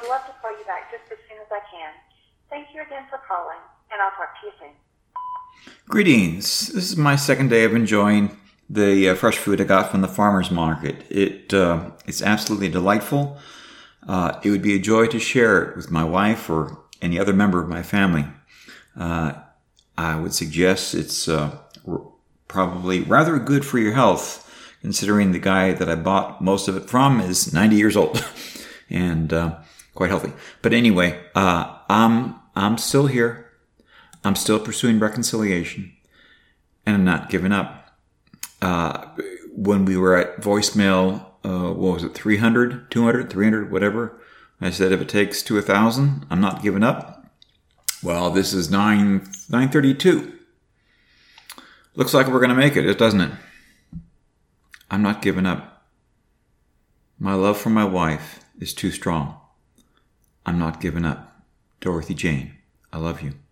would love to call you back just as soon as I can. Thank you again for calling, and I'll talk to you soon. Greetings. This is my second day of enjoying the fresh food I got from the farmer's market. It's absolutely delightful. It would be a joy to share it with my wife or any other member of my family. I would suggest it's probably rather good for your health, considering the guy that I bought most of it from is 90 years old and quite healthy. But anyway, I'm still here. I'm still pursuing reconciliation, and I'm not giving up. When we were at voicemail, what was it, 300, 200, 300, whatever, I said if it takes to 1,000, I'm not giving up. Well, this is 932. Looks like we're going to make it, doesn't it? I'm not giving up. My love for my wife is too strong. I'm not giving up. Dorothy Jane, I love you.